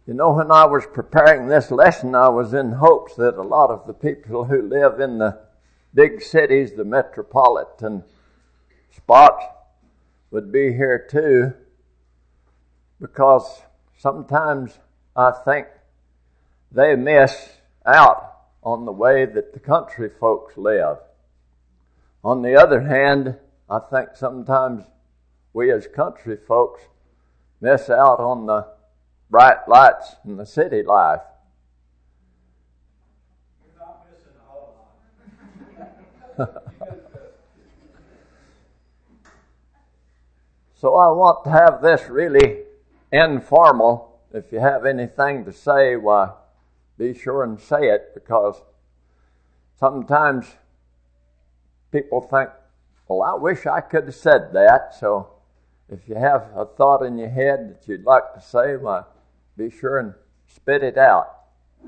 You know, when I was preparing this lesson, I was in hopes that a lot of the people who live in the big cities, the metropolitan spots, would be here too, because sometimes I think they miss out on the way that the country folks live. On the other hand, I think sometimes we as country folks miss out on the bright lights in the city life. You're not missing a whole lot. So I want to have this really informal. If you have anything to say, why, be sure and say it, because sometimes people think, well, I wish I could have said that. So if you have a thought in your head that you'd like to say, why, be sure and spit it out.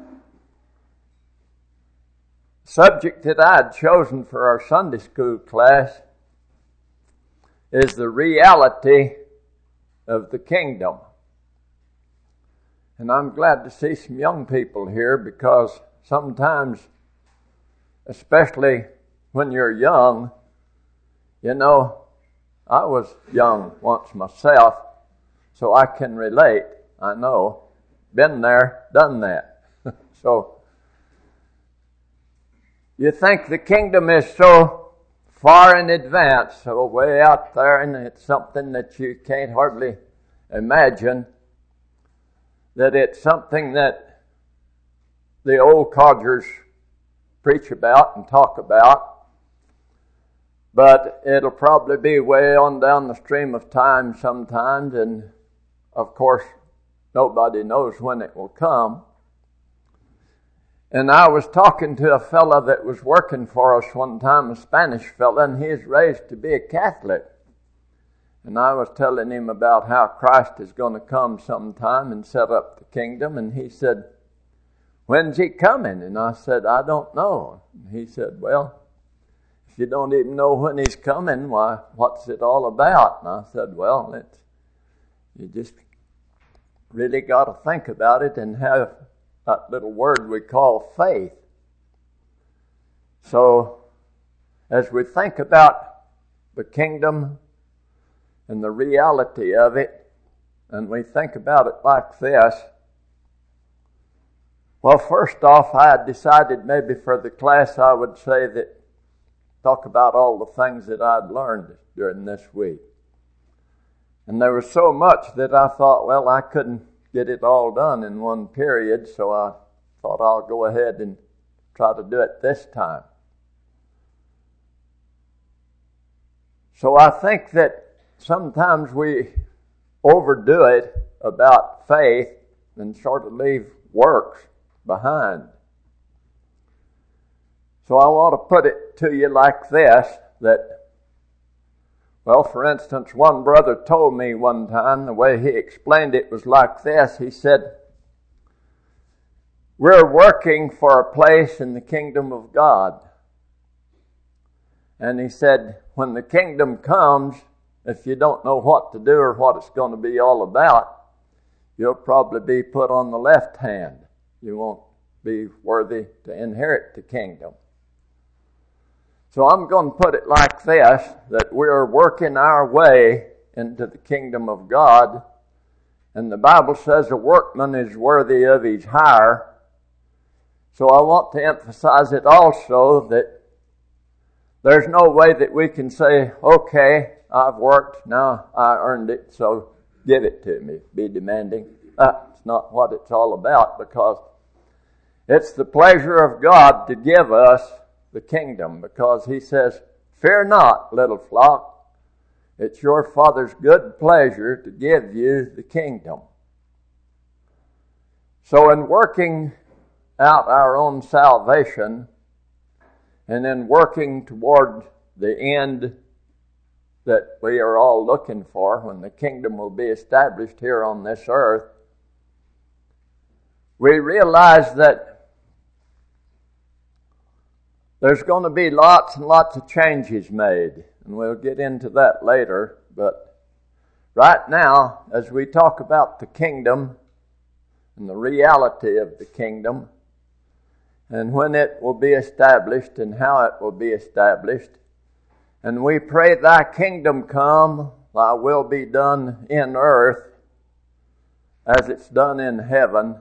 The subject that I had chosen for our Sunday school class is the reality of the kingdom. And I'm glad to see some young people here, because sometimes, especially when you're young, you know, I was young once myself, so I can relate. I know. Been there, done that. So, you think the kingdom is so far in advance, so way out there, and it's something that you can't hardly imagine, that it's something that the old codgers preach about and talk about, but it'll probably be way on down the stream of time sometimes, and of course nobody knows when it will come. And I was talking to a fella that was working for us one time, a Spanish fella, and he's raised to be a Catholic. And I was telling him about how Christ is going to come sometime and set up the kingdom, and he said, when's he coming? And I said, I don't know. And he said, well, if you don't even know when he's coming, why, what's it all about? And I said, well, you just really got to think about it and have that little word we call faith. So, as we think about the kingdom and the reality of it, and we think about it like this, well, first off, I had decided maybe for the class I would say that, talk about all the things that I'd learned during this week. And there was so much that I thought, well, I couldn't get it all done in one period, so I thought I'll go ahead and try to do it this time. So I think that sometimes we overdo it about faith and sort of leave works behind. So I want to put it to you like this, that, well, for instance, one brother told me one time, the way he explained it was like this. He said, we're working for a place in the kingdom of God. And he said, when the kingdom comes, if you don't know what to do or what it's going to be all about, you'll probably be put on the left hand. You won't be worthy to inherit the kingdom. So I'm going to put it like this, that we're working our way into the kingdom of God, and the Bible says a workman is worthy of his hire. So I want to emphasize it also that there's no way that we can say, okay, I've worked, now I earned it, so give it to me, be demanding. That's not what it's all about, because it's the pleasure of God to give us the kingdom, because he says, fear not, little flock, it's your Father's good pleasure to give you the kingdom. So in working out our own salvation, and in working toward the end that we are all looking for, when the kingdom will be established here on this earth, we realize that there's going to be lots and lots of changes made, and we'll get into that later. But right now, as we talk about the kingdom and the reality of the kingdom, and when it will be established and how it will be established. And we pray, thy kingdom come, thy will be done in earth as it's done in heaven.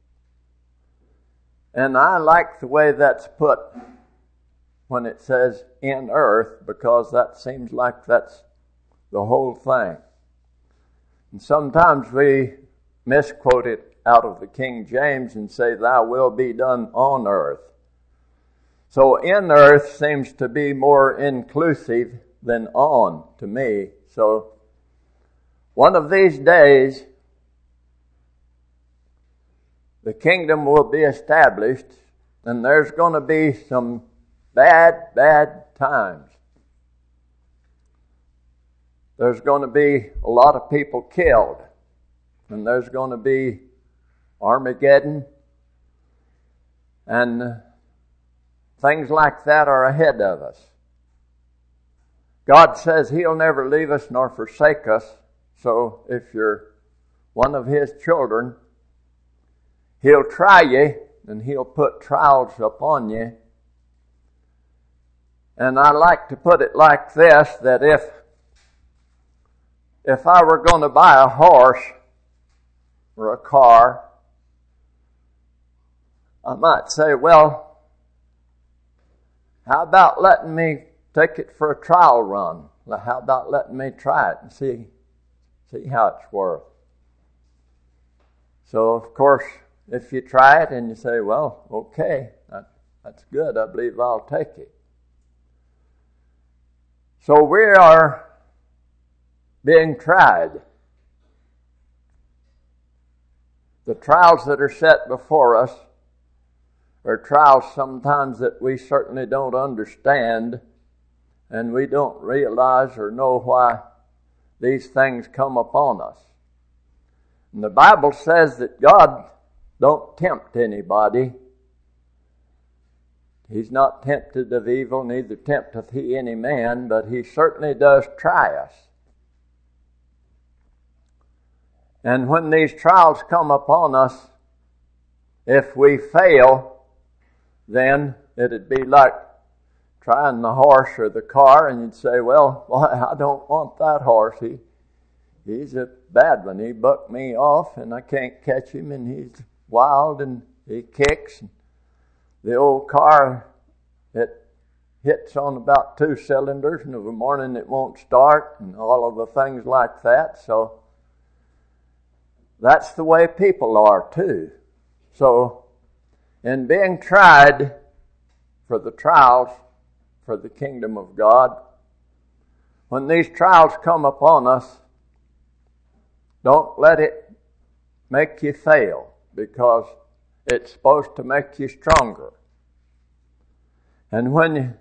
And I like the way that's put when it says in earth, because that seems like that's the whole thing. And sometimes we misquote it out of the King James and say, thy will be done on earth. So in earth seems to be more inclusive than on to me. So one of these days, the kingdom will be established, and there's going to be some bad times. There's going to be a lot of people killed, and there's going to be Armageddon, and things like that are ahead of us. God says He'll never leave us nor forsake us, so if you're one of His children, He'll try you, and He'll put trials upon you. And I like to put it like this, that if I were going to buy a horse or a car, I might say, well, how about letting me take it for a trial run? How about letting me try it and see how it's worth? So, of course, if you try it and you say, well, okay, that's good, I believe I'll take it. So we are being tried. The trials that are set before us are trials sometimes that we certainly don't understand, and we don't realize or know why these things come upon us. And the Bible says that God don't tempt anybody. He's not tempted of evil, neither tempteth He any man, but He certainly does try us. And when these trials come upon us, if we fail, then it'd be like trying the horse or the car, and you'd say, well, I don't want that horse. He's a bad one. He bucked me off, and I can't catch him, and he's wild, and he kicks. The old car, it hits on about 2 cylinders, and of a morning it won't start, and all of the things like that. So that's the way people are too. So in being tried for the trials for the kingdom of God, when these trials come upon us, don't let it make you fail, because it's supposed to make you stronger. And when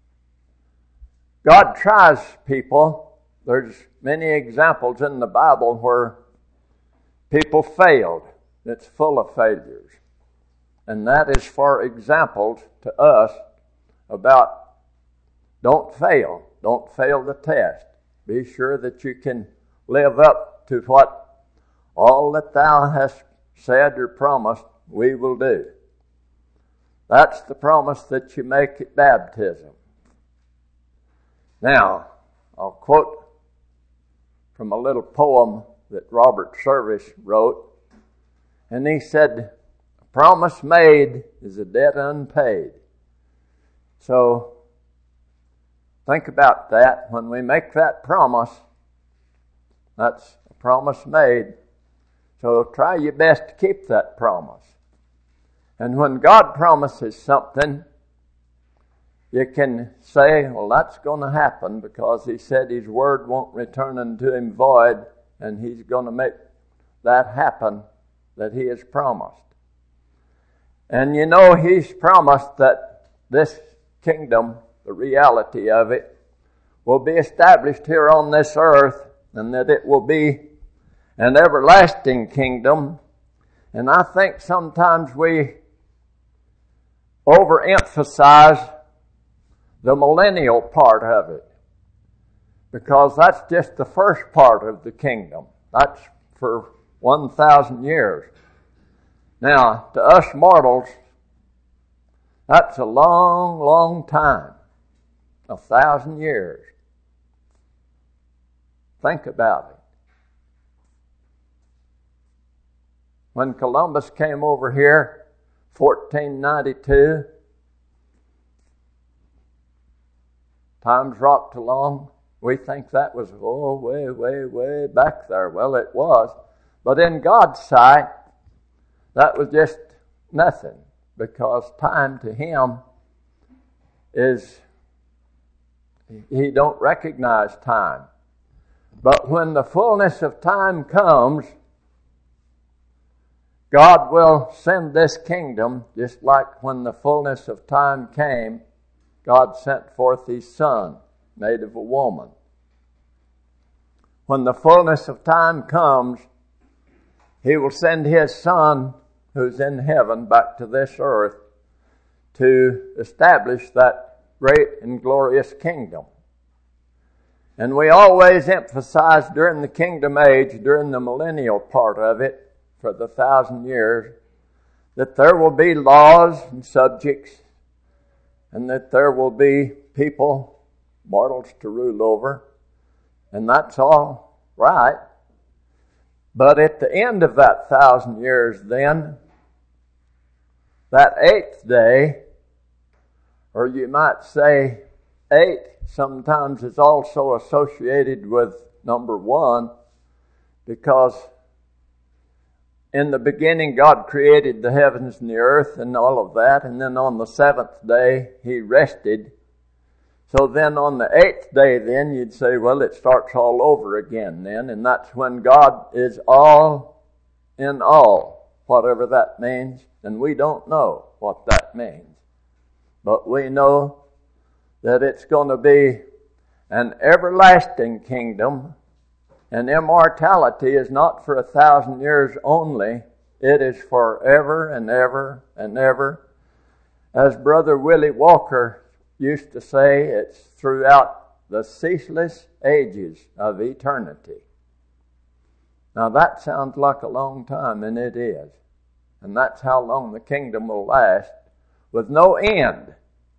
God tries people, there's many examples in the Bible where people failed. It's full of failures. And that is for examples to us about don't fail. Don't fail the test. Be sure that you can live up to what all that thou hast said or promised we will do. That's the promise that you make at baptism. Now, I'll quote from a little poem that Robert Service wrote, and he said, "A promise made is a debt unpaid." So, think about that. When we make that promise, that's a promise made. So try your best to keep that promise. And when God promises something, you can say, well, that's going to happen because He said His word won't return unto Him void, and He's going to make that happen that He has promised. And you know He's promised that this kingdom, the reality of it, will be established here on this earth, and that it will be an everlasting kingdom. And I think sometimes we overemphasize the millennial part of it, because that's just the first part of the kingdom. That's for 1,000 years. Now, to us mortals, that's a long, long time. 1,000 years. Think about it. When Columbus came over here, 1492, times rocked along. We think that was, way, way, way back there. Well, it was. But in God's sight, that was just nothing, because time to Him is, He don't recognize time. But when the fullness of time comes, God will send this kingdom, just like when the fullness of time came, God sent forth His Son, made of a woman. When the fullness of time comes, He will send His Son, who's in heaven, back to this earth to establish that great and glorious kingdom. And we always emphasize during the kingdom age, during the millennial part of it, for the 1,000 years, that there will be laws and subjects, and that there will be people, mortals to rule over, and that's all right. But at the end of that 1,000 years then, that 8th day, or you might say 8 sometimes is also associated with number 1, because in the beginning God created the heavens and the earth and all of that, and then on the 7th day He rested. So then on the 8th day then you'd say, well, it starts all over again then, and that's when God is all in all, whatever that means, and we don't know what that means. But we know that it's going to be an everlasting kingdom, and immortality is not for 1,000 years only. It is forever and ever and ever. As Brother Willie Walker used to say, it's throughout the ceaseless ages of eternity. Now that sounds like a long time, and it is. And that's how long the kingdom will last, with no end.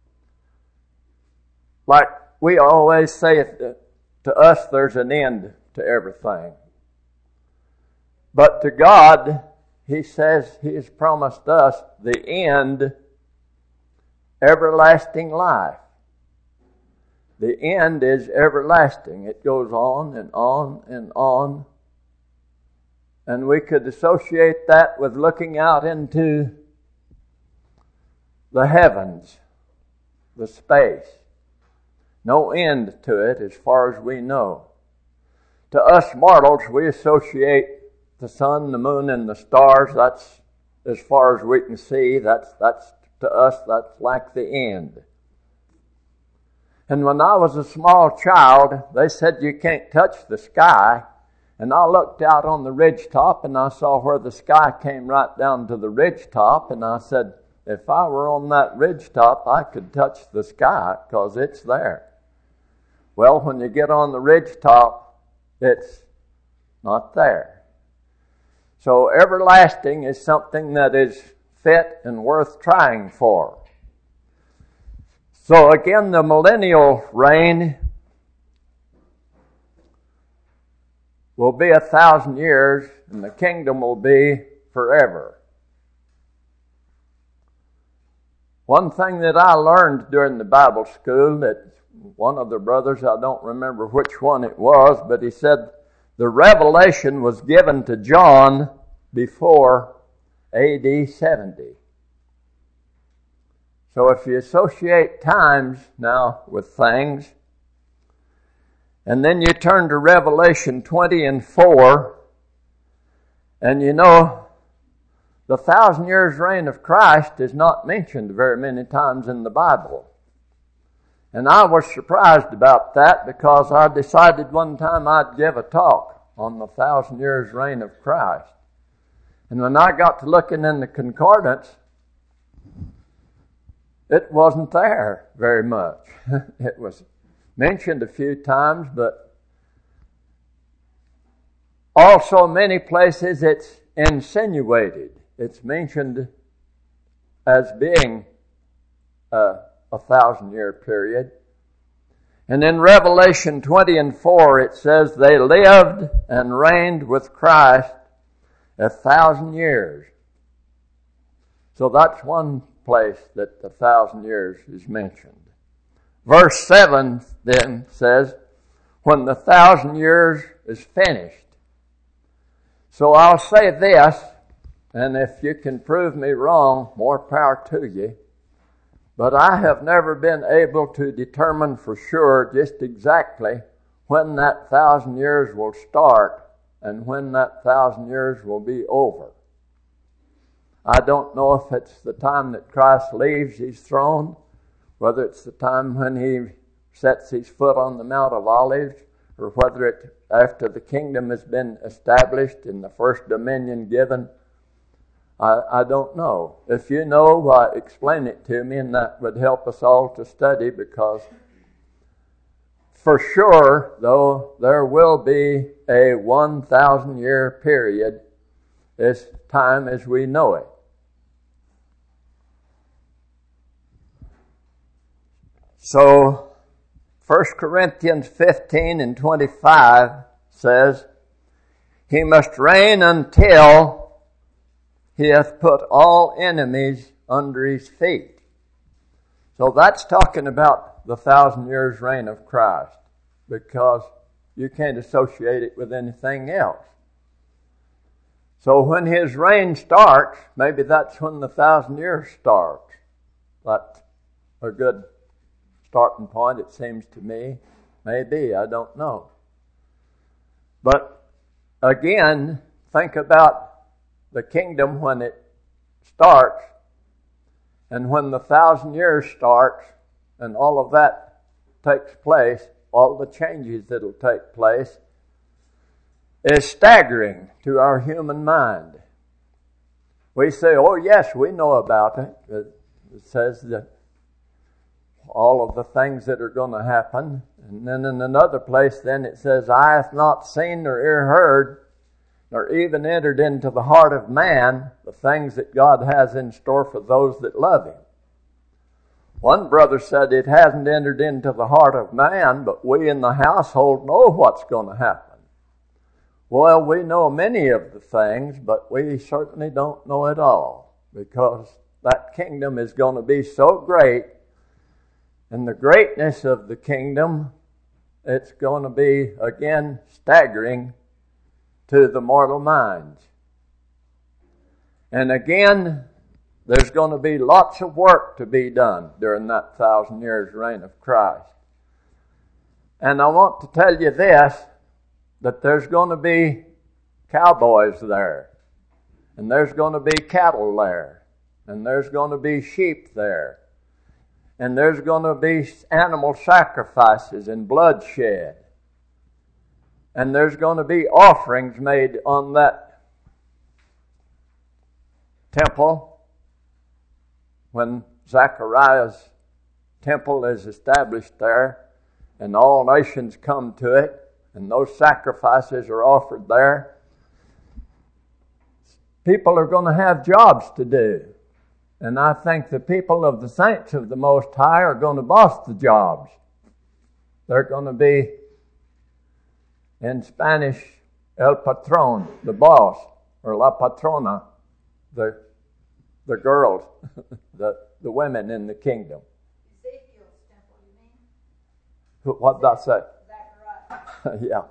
Like we always say, to us there's an end to everything. But to God, He says He has promised us the end, everlasting life. The end is everlasting. It goes on and on and on. And we could associate that with looking out into the heavens, the space. No end to it as far as we know. To us mortals, we associate the sun, the moon, and the stars. That's as far as we can see. That's to us, that's like the end. And when I was a small child, they said you can't touch the sky. And I looked out on the ridge top and I saw where the sky came right down to the ridge top. And I said, if I were on that ridge top, I could touch the sky because it's there. Well, when you get on the ridge top, it's not there. So everlasting is something that is fit and worth trying for. So again, the millennial reign will be 1,000 years, and the kingdom will be forever. One thing that I learned during the Bible school, that one of the brothers, I don't remember which one it was, but he said the revelation was given to John before AD 70. So if you associate times now with things, and then you turn to Revelation 20 and 4, and you know, the 1,000 years reign of Christ is not mentioned very many times in the Bible. And I was surprised about that, because I decided one time I'd give a talk on the 1,000 years reign of Christ. And when I got to looking in the concordance, it wasn't there very much. It was mentioned a few times, but also many places it's insinuated. it's mentioned as being a 1,000-year period. And in Revelation 20:4, it says they lived and reigned with Christ 1,000 years. So that's one place that the 1,000 years is mentioned. Verse 7 then says, when the 1,000 years is finished. So I'll say this, and if you can prove me wrong, more power to you. But I have never been able to determine for sure just exactly when that 1,000 years will start and when that 1,000 years will be over. I don't know if it's the time that Christ leaves his throne, whether it's the time when he sets his foot on the Mount of Olives, or whether it's after the kingdom has been established and the first dominion given. I don't know. If you know, explain it to me, and that would help us all to study, because for sure, though, there will be a 1,000-year period this time as we know it. So, 1 Corinthians 15:25 says, he must reign until he hath put all enemies under his feet. So that's talking about the 1,000 years reign of Christ, because you can't associate it with anything else. So when his reign starts, maybe that's when the 1,000 years starts. That's a good starting point, it seems to me. Maybe, I don't know. But again, think about the kingdom when it starts, and when the 1,000 years starts, and all of that takes place, all the changes that'll take place, is staggering to our human mind. We say, oh yes, we know about it. It says that all of the things that are going to happen. And then in another place, then it says, eye hath not seen nor ear heard, nor even entered into the heart of man the things that God has in store for those that love him. One brother said it hasn't entered into the heart of man, but we in the household know what's going to happen. Well, we know many of the things, but we certainly don't know it all, because that kingdom is going to be so great, and the greatness of the kingdom, it's going to be, again, staggering to the mortal minds. And again, there's going to be lots of work to be done during that 1,000 years reign of Christ. And I want to tell you this, that there's going to be cowboys there, and there's going to be cattle there, and there's going to be sheep there, and there's going to be animal sacrifices and bloodshed. And there's going to be offerings made on that temple when Zechariah's temple is established there, and all nations come to it, and those sacrifices are offered there. People are going to have jobs to do. And I think the people of the saints of the Most High are going to boss the jobs. They're going to be, in Spanish, el patrón, the boss, or la patrona, the girls, the women in the kingdom. Ezekiel's temple, you mean? What did I say? Zechariah. Yeah.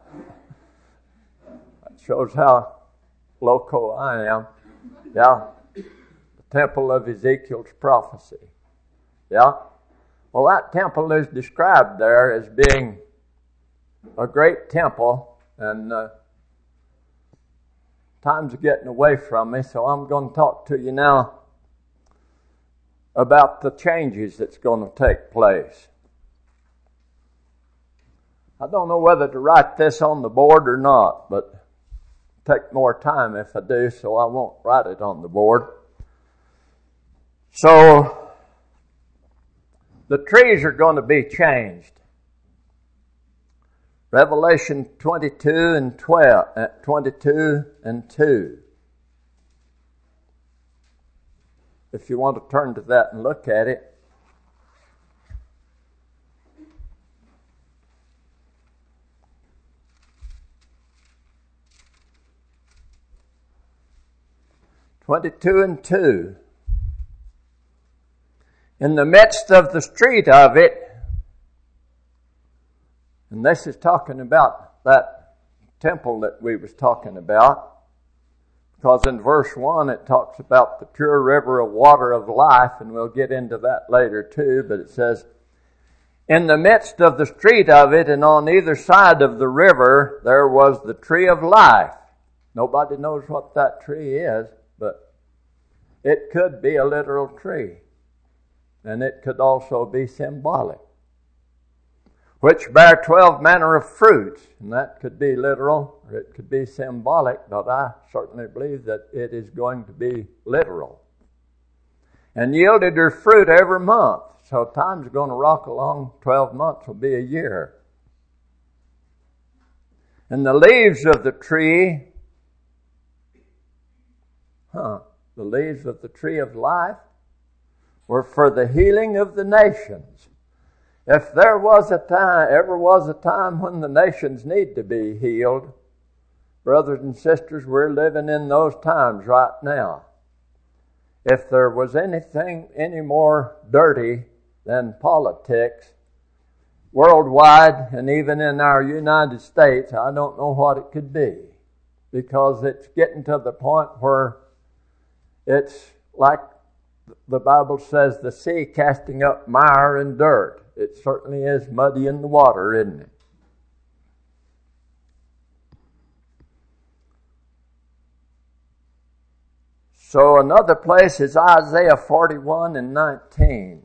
That shows how loco I am. Yeah. Temple of Ezekiel's prophecy. Yeah? Well, that temple is described there as being a great temple, and time's getting away from me, so I'm going to talk to you now about the changes that's going to take place. I don't know whether to write this on the board or not, but it'll take more time if I do, so I won't write it on the board. So, the trees are going to be changed. Revelation 22 and 2. if you want to turn to that and look at it. (22:2). In the midst of the street of it, and this is talking about that temple that we was talking about, because in verse 1 it talks about the pure river of water of life, and we'll get into that later too, but it says, in the midst of the street of it, and on either side of the river, there was the tree of life. Nobody knows what that tree is, but it could be a literal tree. And it could also be symbolic. Which bear 12 manner of fruits. And that could be literal, or it could be symbolic, but I certainly believe that it is going to be literal. And yielded her fruit every month. So time's going to rock along. 12 months will be a year. And the leaves of the tree, the leaves of the tree of life, were for the healing of the nations. If there ever was a time when the nations need to be healed, brothers and sisters, we're living in those times right now. If there was anything any more dirty than politics, worldwide and even in our United States, I don't know what it could be. Because it's getting to the point where it's like the Bible says, the sea casting up mire and dirt. It certainly is muddy in the water, isn't it? So another place is Isaiah 41:19.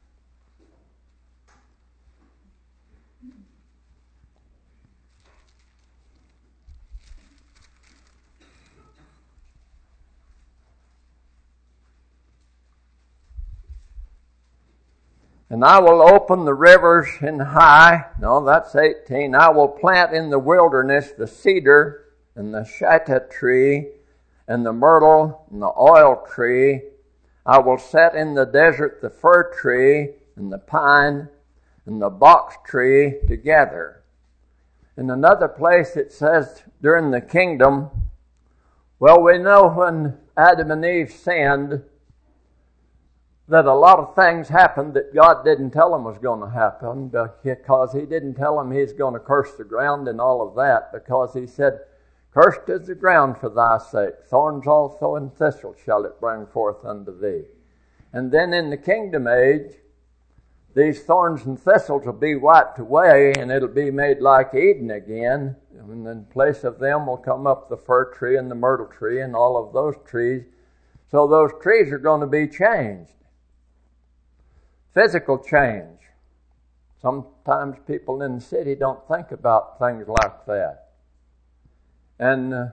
And I will open the rivers in high. No, that's 18. I will plant in the wilderness the cedar and the shittah tree and the myrtle and the oil tree. I will set in the desert the fir tree and the pine and the box tree together. In another place it says during the kingdom, well, we know when Adam and Eve sinned, that a lot of things happened that God didn't tell them was going to happen, because He didn't tell them He's going to curse the ground and all of that, because He said, cursed is the ground for thy sake, thorns also and thistles shall it bring forth unto thee. And then in the kingdom age, these thorns and thistles will be wiped away, and it'll be made like Eden again, and in place of them will come up the fir tree and the myrtle tree and all of those trees. So those trees are going to be changed. Physical change. Sometimes people in the city don't think about things like that. And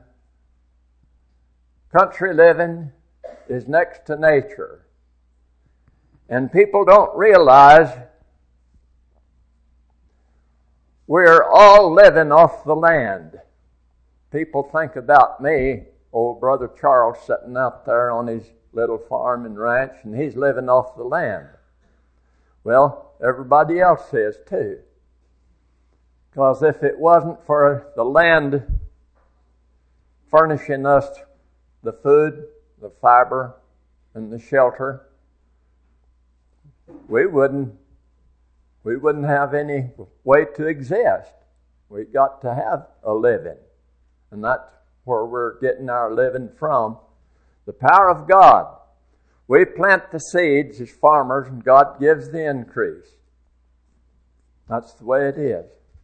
country living is next to nature. And people don't realize we're all living off the land. People think about me, old brother Charles, sitting out there on his little farm and ranch, and he's living off the land. Well, everybody else is too. Because if it wasn't for the land furnishing us the food, the fiber, and the shelter, we wouldn't have any way to exist. We got to have a living. And that's where we're getting our living from. The power of God. We plant the seeds as farmers, and God gives the increase. That's the way it is.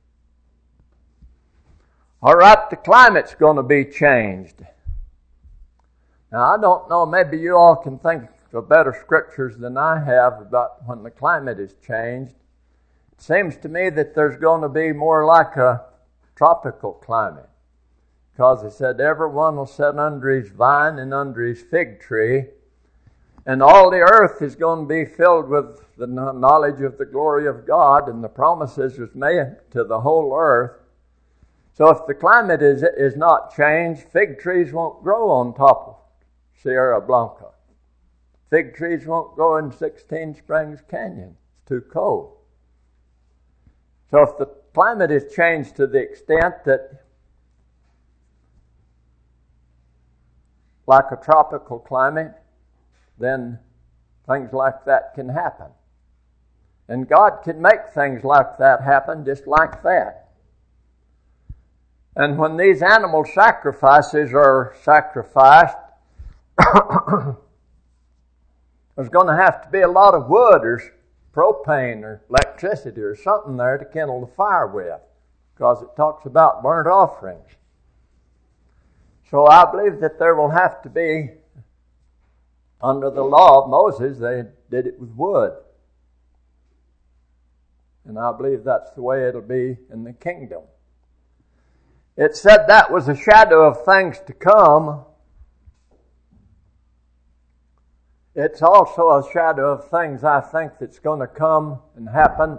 All right, the climate's going to be changed. Now, I don't know, maybe you all can think of better scriptures than I have about when the climate is changed. It seems to me that there's going to be more like a tropical climate. Because it said, everyone will sit under his vine and under his fig tree, and all the earth is going to be filled with the knowledge of the glory of God, and the promises was made to the whole earth. So if the climate is not changed, fig trees won't grow on top of Sierra Blanca. Fig trees won't grow in 16 Springs Canyon. It's too cold. So if the climate is changed to the extent that, like a tropical climate, then things like that can happen. And God can make things like that happen just like that. And when these animal sacrifices are sacrificed, there's going to have to be a lot of wood or propane or electricity or something there to kindle the fire with, because it talks about burnt offerings. So I believe that there will have to be, under the law of Moses, they did it with wood. And I believe that's the way it'll be in the kingdom. It said that was a shadow of things to come. It's also a shadow of things I think that's going to come and happen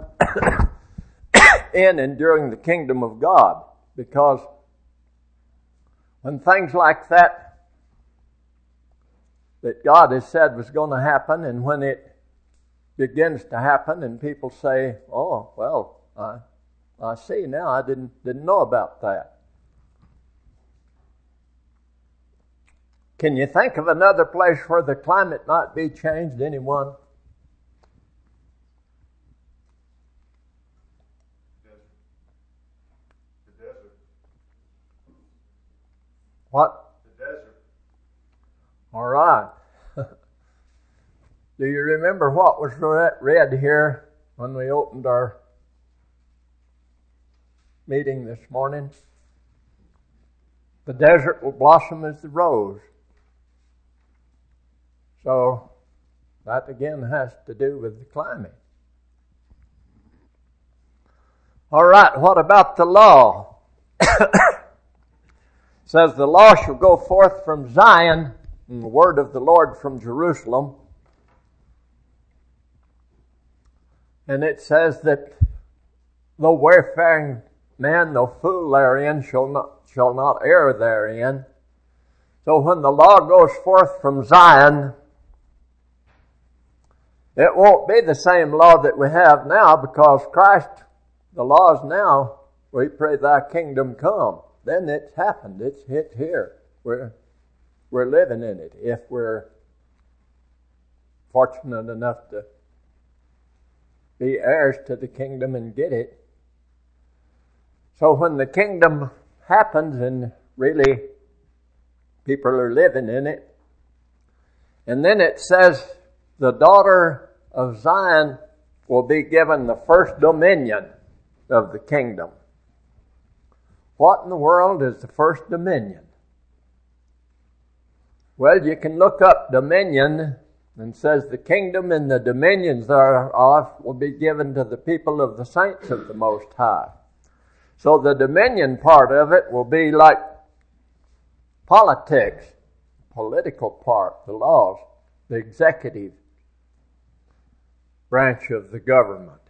in and during the kingdom of God. Because when things like that God has said was going to happen, and when it begins to happen and people say, oh, well, I see now, I didn't know about that. Can you think of another place where the climate might be changed? Anyone? The desert. What? The desert. All right. Do you remember what was read here when we opened our meeting this morning? The desert will blossom as the rose. So that again has to do with the climate. All right, what about the law? It says the law shall go forth from Zion, and the word of the Lord from Jerusalem. And it says that no wayfaring man, no fool therein shall not err therein. So when the law goes forth from Zion, it won't be the same law that we have now, because Christ, the law is now, we pray thy kingdom come. Then it's happened. It's hit here. We're living in it if we're fortunate enough to be heirs to the kingdom and get it. So when the kingdom happens and really people are living in it, and then it says the daughter of Zion will be given the first dominion of the kingdom. What in the world is the first dominion? Well, you can look up dominion, and says the kingdom and the dominions thereof will be given to the people of the saints of the Most High. So the dominion part of it will be like politics, political part, the laws, the executive branch of the government.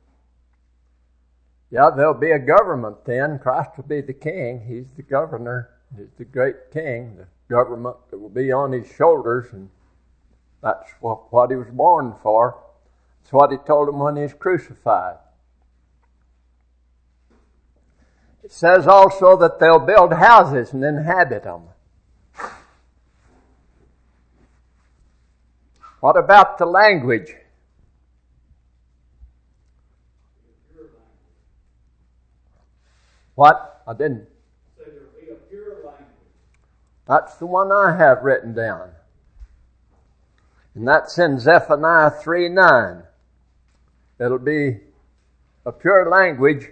Yeah, there'll be a government then. Christ will be the king. He's the governor. He's the great king. The government that will be on his shoulders, and that's what he was born for. That's what he told him when he was crucified. It says also that they'll build houses and inhabit them. What about the language? What? I didn't. So there will be a pure language. That's the one I have written down. And that's in Zephaniah 3:9. It'll be a pure language.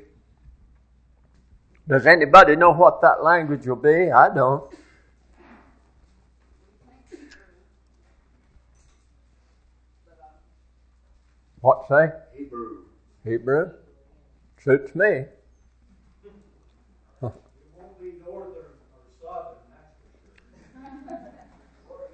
Does anybody know what that language will be? I don't. What say? Hebrew. Hebrew? Suits me. It won't be northern or southern, that's for sure.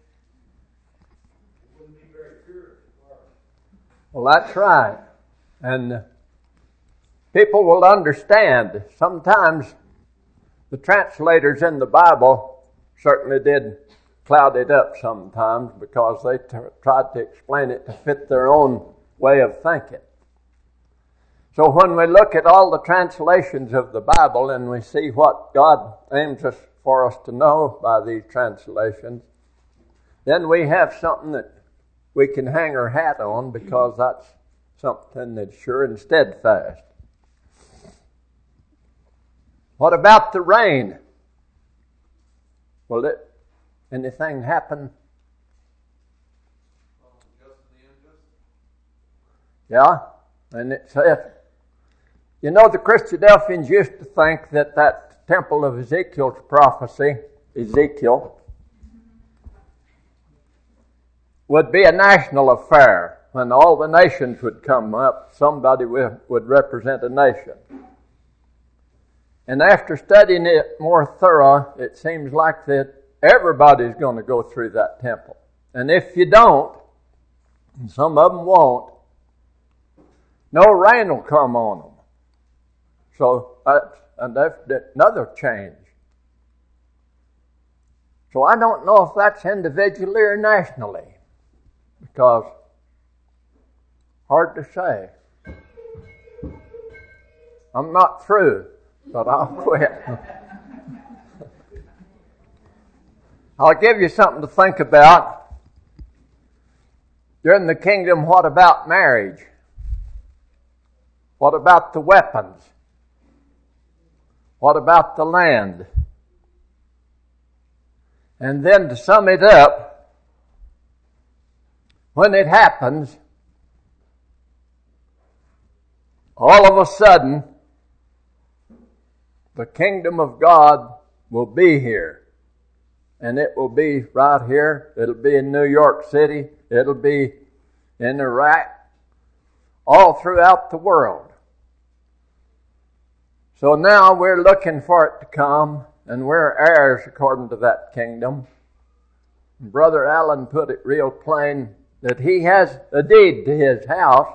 It wouldn't be very pure as far. Well, that's right. And people will understand. Sometimes the translators in the Bible certainly did clouded up sometimes because they tried to explain it to fit their own way of thinking. So when we look at all the translations of the Bible and we see what God aims for us to know by these translations, then we have something that we can hang our hat on, because that's something that's sure and steadfast. What about the rain? Will anything happen? Yeah, and it says, you know, the Christadelphians used to think that temple of Ezekiel's prophecy, Ezekiel, would be a national affair. When all the nations would come up, somebody would represent a nation. And after studying it more thorough, it seems like that everybody's going to go through that temple. And if you don't, and some of them won't, no rain will come on them. So that's another change. So I don't know if that's individually or nationally, because hard to say. I'm not through, but I'll quit. I'll give you something to think about. During the kingdom, what about marriage? What about the weapons? What about the land? And then to sum it up, when it happens, all of a sudden, the kingdom of God will be here. And it will be right here. It'll be in New York City. It'll be in Iraq. All throughout the world. So now we're looking for it to come, and we're heirs according to that kingdom. Brother Allen put it real plain that he has a deed to his house,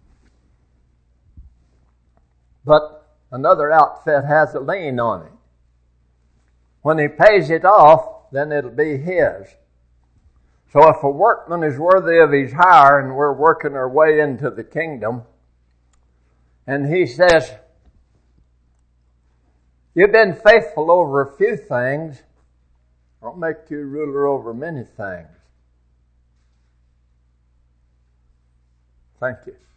but another outfit has a lien on it. When he pays it off, then it'll be his. So if a workman is worthy of his hire, and we're working our way into the kingdom, and he says, you've been faithful over a few things, I'll make you ruler over many things. Thank you.